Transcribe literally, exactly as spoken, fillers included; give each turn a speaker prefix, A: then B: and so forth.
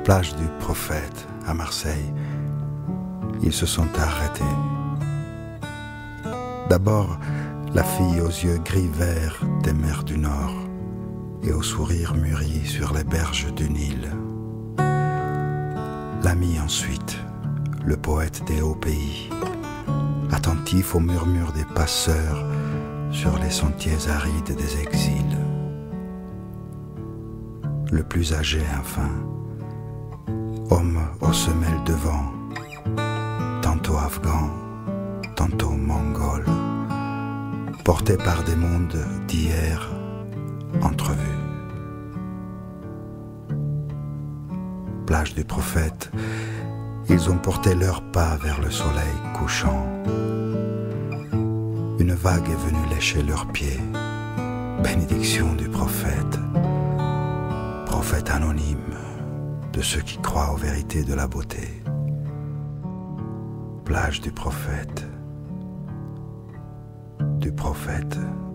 A: Plage du Prophète, à Marseille, ils se sont arrêtés. D'abord, la fille aux yeux gris-verts des mers du Nord et au sourire mûri sur les berges du Nil. L'ami ensuite, le poète des hauts pays, attentif au murmure des passeurs sur les sentiers arides des exils. Le plus âgé enfin, homme aux semelles de vent, tantôt afghan, tantôt mongol, porté par des mondes d'hier entrevus. Plage du Prophète, ils ont porté leurs pas vers le soleil couchant. Une vague est venue lécher leurs pieds. Bénédiction du prophète, prophète anonyme de ceux qui croient aux vérités de la beauté. Plage du Prophète, du prophète.